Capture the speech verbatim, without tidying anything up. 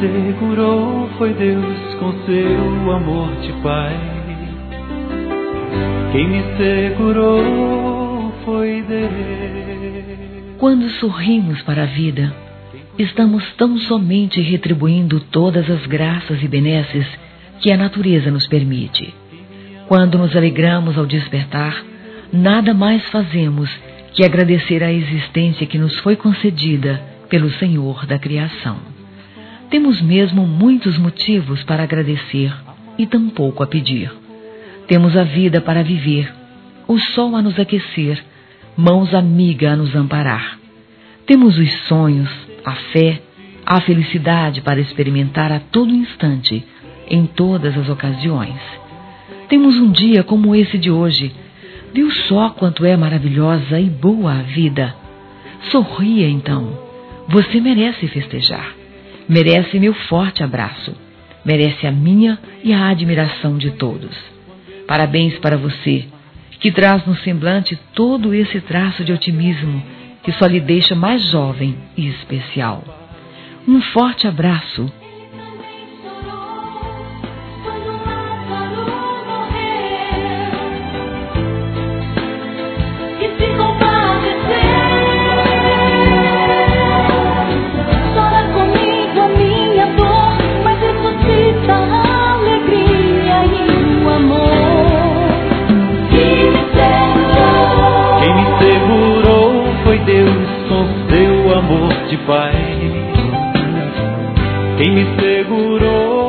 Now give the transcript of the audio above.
segurou foi Deus com seu amor de Pai. Quem me segurou foi Deus. Quando sorrimos para a vida, estamos tão somente retribuindo todas as graças e benesses que a natureza nos permite. Quando nos alegramos ao despertar, nada mais fazemos que agradecer a existência que nos foi concedida pelo Senhor da criação. Temos mesmo muitos motivos para agradecer e tampouco a pedir. Temos a vida para viver, o sol a nos aquecer, mãos amigas a nos amparar. Temos os sonhos, a fé, a felicidade para experimentar a todo instante, em todas as ocasiões. Temos um dia como esse de hoje. Viu só quanto é maravilhosa e boa a vida? Sorria então. Você merece festejar. Merece meu forte abraço. Merece a minha e a admiração de todos. Parabéns para você, que traz no semblante todo esse traço de otimismo que só lhe deixa mais jovem e especial. Um forte abraço. Pai, quem me segurou